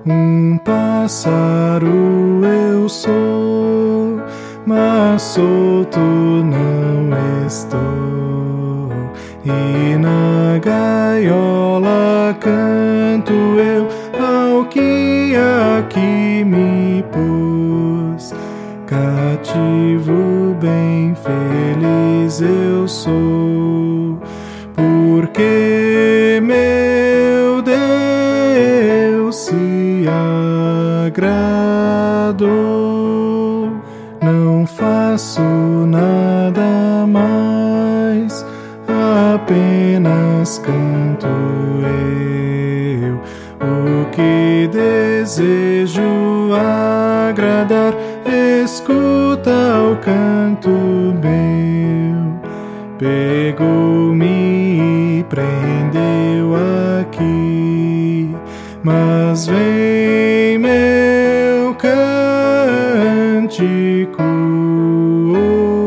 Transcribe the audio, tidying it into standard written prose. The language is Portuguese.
Um pássaro eu sou, mas solto não estou, e na gaiola canto eu ao que aqui me pôs. Cativo bem feliz eu sou, porque meu Deus se agradou. Não faço nada mais, apenas canto eu. O que desejo agradar, escuta o canto meu. Pegou-me e prendeu aqui, mas vem meu cântico